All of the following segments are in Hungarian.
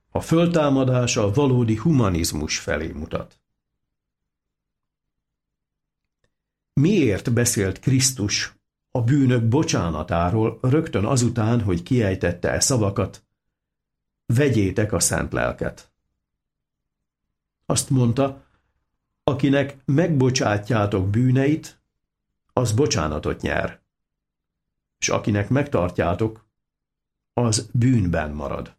A föltámadás a valódi humanizmus felé mutat. Miért beszélt Krisztus a bűnök bocsánatáról rögtön azután, hogy kiejtette e szavakat: vegyétek a szent lelket? Azt mondta, akinek megbocsátjátok bűneit, az bocsánatot nyer, és akinek megtartjátok, az bűnben marad.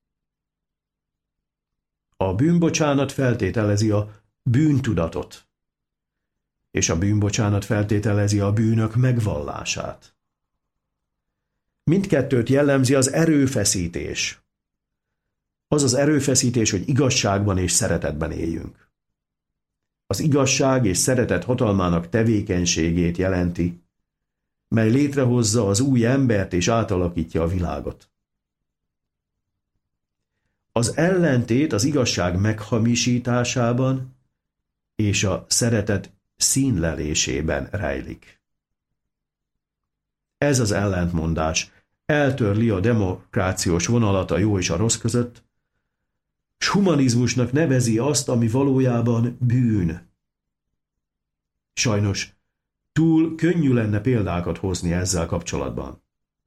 A bűnbocsánat feltételezi a bűntudatot, és a bűnbocsánat feltételezi a bűnök megvallását. Mindkettőt jellemzi az erőfeszítés. Az az erőfeszítés, hogy igazságban és szeretetben éljünk. Az igazság és szeretet hatalmának tevékenységét jelenti, mely létrehozza az új embert és átalakítja a világot. Az ellentét az igazság meghamisításában és a szeretet színlelésében rejlik. Ez az ellentmondás eltörli a demokrációs vonalat a jó és a rossz között, s humanizmusnak nevezi azt, ami valójában bűn. Sajnos túl könnyű lenne példákat hozni ezzel kapcsolatban.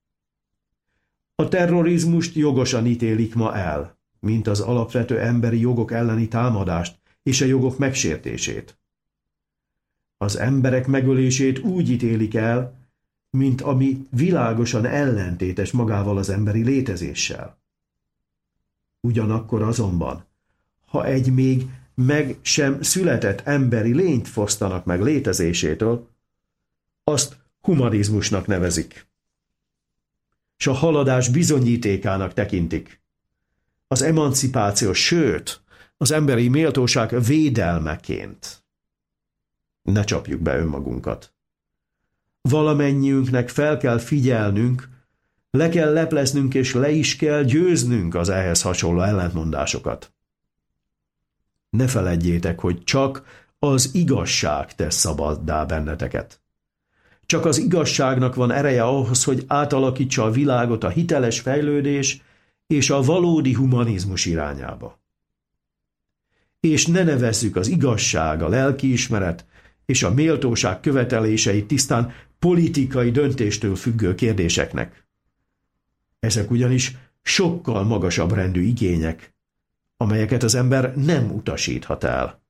A terrorizmust jogosan ítélik ma el, mint az alapvető emberi jogok elleni támadást és a jogok megsértését. Az emberek megölését úgy ítélik el, mint ami világosan ellentétes magával az emberi létezéssel. Ugyanakkor azonban, ha egy még meg sem született emberi lényt fosztanak meg létezésétől, azt humanizmusnak nevezik, s a haladás bizonyítékának tekintik. Az emancipáció, sőt, az emberi méltóság védelmeként. Ne csapjuk be önmagunkat. Valamennyiünknek fel kell figyelnünk, le kell lepleznünk és le is kell győznünk az ehhez hasonló ellentmondásokat. Ne feledjétek, hogy csak az igazság tesz szabaddá benneteket. Csak az igazságnak van ereje ahhoz, hogy átalakítsa a világot a hiteles fejlődés és a valódi humanizmus irányába. És ne nevezzük az igazság, a lelkiismeret és a méltóság követeléseit tisztán politikai döntéstől függő kérdéseknek. Ezek ugyanis sokkal magasabb rendű igények, amelyeket az ember nem utasíthat el.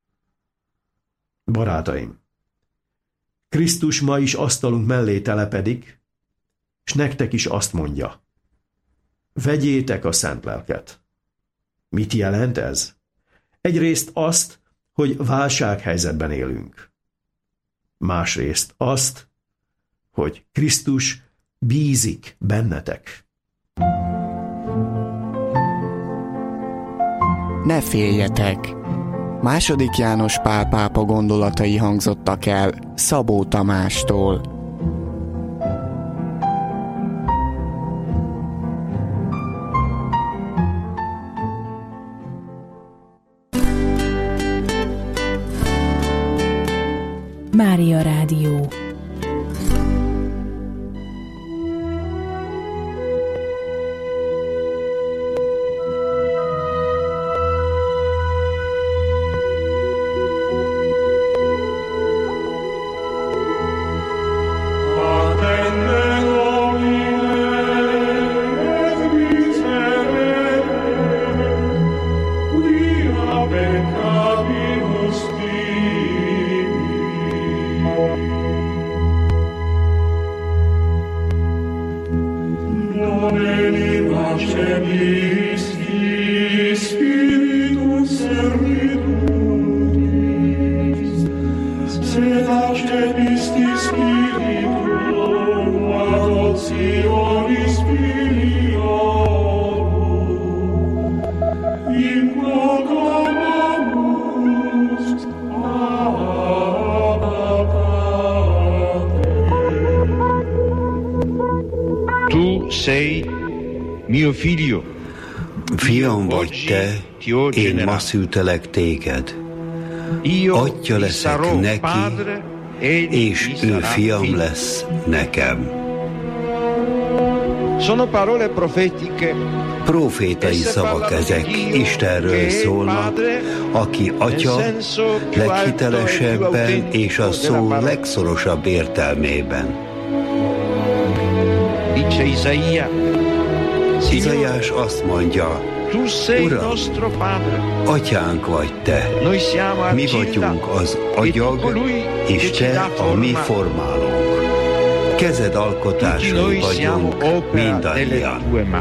Barátaim, Krisztus ma is asztalunk mellé telepedik, és nektek is azt mondja: vegyétek a szent lelket. Mit jelent ez? Egyrészt azt, hogy válsághelyzetben élünk. Másrészt azt, hogy Krisztus bízik bennetek. Ne féljetek! II. János Pál pápa gondolatai hangzottak el Szabó Tamástól. Mária Rádió. Fiam vagy te, én ma szültelek téged. Atya leszek neki, és ő fiam lesz nekem. Sono parole profetiche Profétai szavak ezek, Istenről szólnak, aki Atya leghitelesebben és a szó legszorosabb értelmében. Izaiás azt mondja, Uram, Atyánk vagy Te, mi vagyunk az agyag, és Te a mi formálónk. Kezed alkotásai vagyunk mindannyian.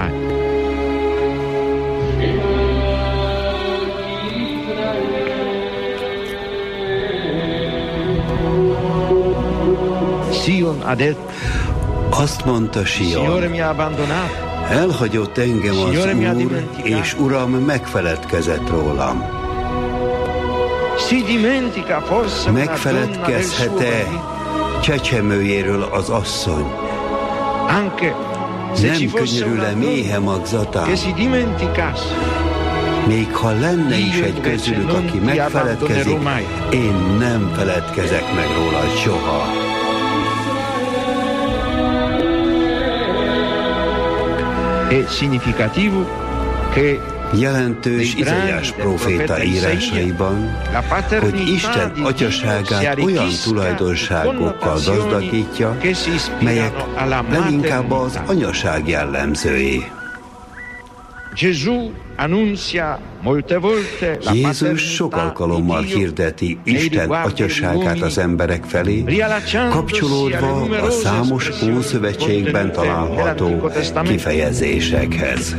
Azt mondta Sion, elhagyott engem az Úr, és Uram megfeledkezett rólam. Megfeledkezhet-e csecsemőjéről az asszony? Nem könyörül-e méhe magzatán? Még ha lenne is egy közülük, aki megfeledkezik, én nem feledkezek meg róla soha. Jelentős Izaiás próféta írásaiban, hogy Isten atyaságát olyan tulajdonságokkal gazdagítja, melyek leginkább az anyaság jellemzői. Jézus sok alkalommal hirdeti Isten atyaságát az emberek felé, kapcsolódva a számos Ószövetségben található kifejezésekhez.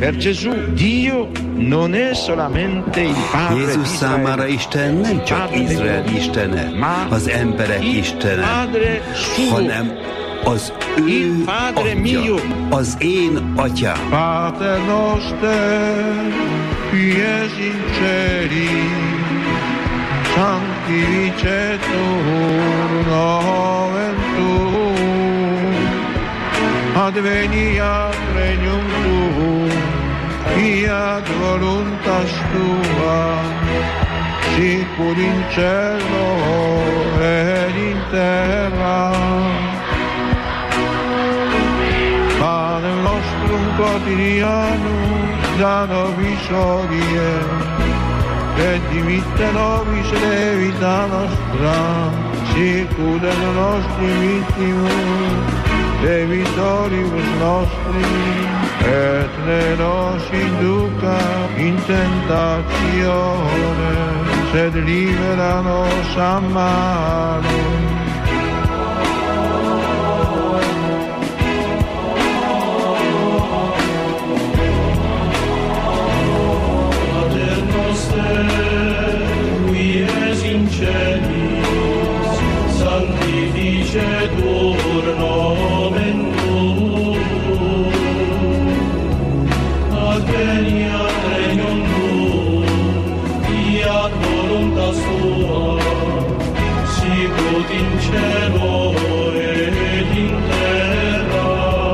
Jézus számára Isten nem csak Izrael istene, az emberek istene, hanem az ő Atya, az én Atyám. Pater noster, qui es in celi, sanctificetur nomen tuum, adveniat regnum tuum, fiat voluntas tua, sicur in cielo et in terra. Panem nostrum quotidianum da nobis hodie, et dimitte nobis debita nostra, sicut et nostri vittimus debitoribus nostri, et ne nos induca in tentatione, sed libera nos a malo. Sanctificetur nomen tuum, adveniat regnum tuum, fiat voluntas tua, sicut in cielo et in terra.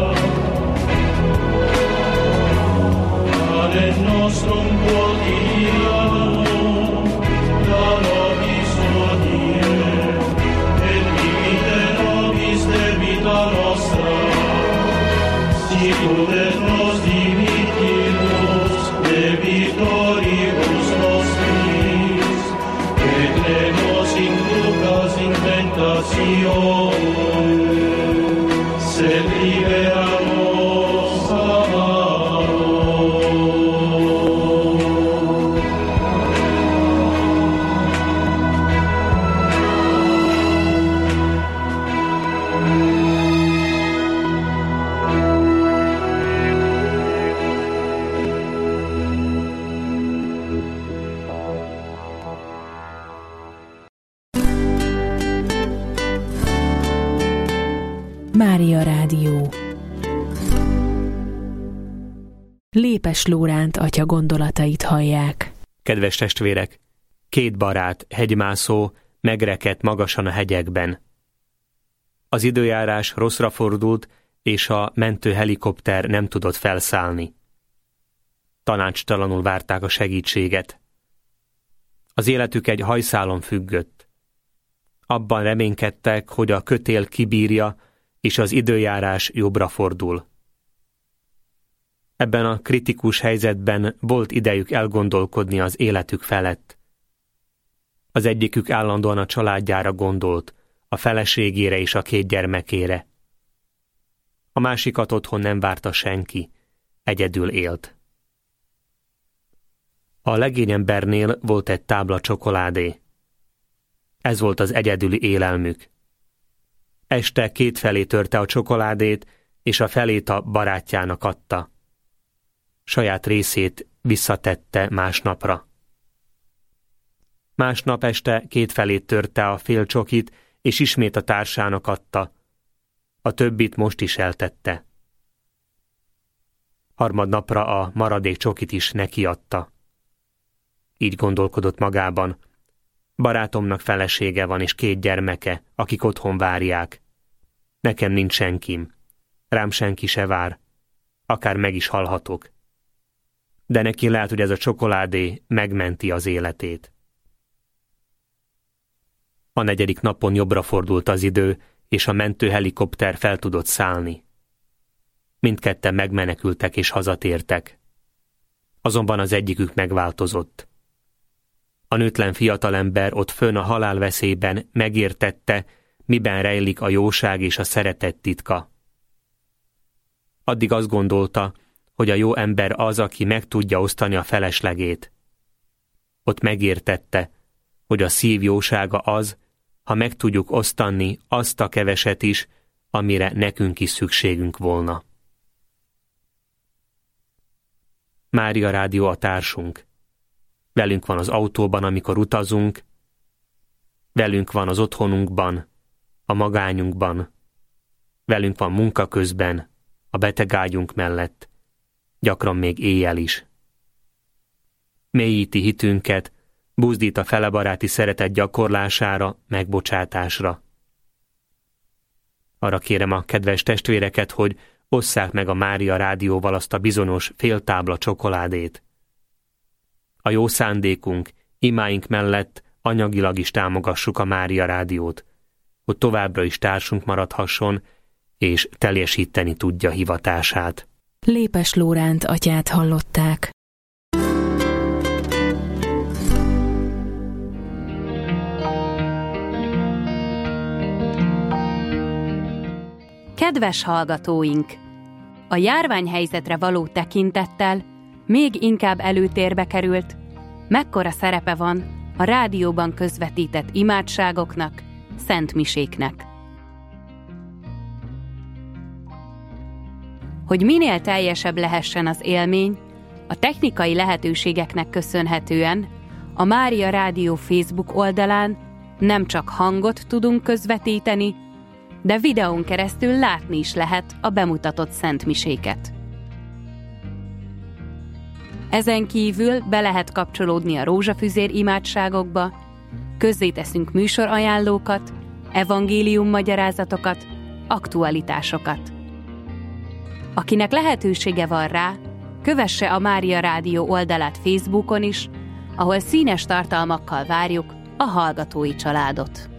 Panem nostrum quotidianum da nobis hodie, et dimitte nobis debita nostra, sicut et nos dimittimus debitoribus nostris, et ne nos inducas in tentatione, sed libera nos a malo. Mária Rádió. Lépes Lóránt atya gondolatait hallják. Kedves testvérek, 2 barát, hegymászó, megrekedt magasan a hegyekben. Az időjárás rosszra fordult, és a mentő helikopter nem tudott felszállni. Tanácstalanul várták a segítséget. Az életük egy hajszálon függött. Abban reménykedtek, hogy a kötél kibírja, és az időjárás jobbra fordul. Ebben a kritikus helyzetben volt idejük elgondolkodni az életük felett. Az egyikük állandóan a családjára gondolt, a feleségére és a 2 gyermekére. A másikat otthon nem várta senki, egyedül élt. A legény embernél volt egy tábla csokoládé. Ez volt az egyedüli élelmük. Este 2 felé törte a csokoládét, és a felét a barátjának adta. Saját részét visszatette másnapra. Másnap este 2 felét törte a fél csokit, és ismét a társának adta. A többit most is eltette. Harmadnapra a maradék csokit is neki adta. Így gondolkodott magában. Barátomnak felesége van és 2 gyermeke, akik otthon várják. Nekem nincs senkim. Rám senki se vár. Akár meg is halhatok. De neki lehet, hogy ez a csokoládé megmenti az életét. A 4. napon jobbra fordult az idő, és a mentőhelikopter fel tudott szállni. Mindketten megmenekültek és hazatértek. Azonban az egyikük megváltozott. A nőtlen fiatalember ott fönn a halálveszélyben megértette, miben rejlik a jóság és a szeretet titka. Addig azt gondolta, hogy a jó ember az, aki meg tudja osztani a feleslegét. Ott megértette, hogy a szív jósága az, ha meg tudjuk osztani azt a keveset is, amire nekünk is szükségünk volna. Mária Rádió a társunk. Velünk van az autóban, amikor utazunk, velünk van az otthonunkban, a magányunkban, velünk van munka közben, a betegágyunk mellett, gyakran még éjjel is. Mélyíti hitünket, buzdít a felebaráti szeretet gyakorlására, megbocsátásra. Arra kérem a kedves testvéreket, hogy osszák meg a Mária Rádióval azt a bizonyos féltábla csokoládét. A jó szándékunk, imáink mellett anyagilag is támogassuk a Mária Rádiót, hogy továbbra is társunk maradhasson, és teljesíteni tudja hivatását. Lépes Lóránt atyát hallották. Kedves hallgatóink! A járványhelyzetre való tekintettel még inkább előtérbe került, mekkora szerepe van a rádióban közvetített imádságoknak, szentmiséknek. Hogy minél teljesebb lehessen az élmény, a technikai lehetőségeknek köszönhetően a Mária Rádió Facebook oldalán nem csak hangot tudunk közvetíteni, de videón keresztül látni is lehet a bemutatott szentmiséket. Ezen kívül be lehet kapcsolódni a rózsafüzér imádságokba, közzéteszünk műsorajánlókat, evangéliummagyarázatokat, aktualitásokat. Akinek lehetősége van rá, kövesse a Mária Rádió oldalát Facebookon is, ahol színes tartalmakkal várjuk a hallgatói családot.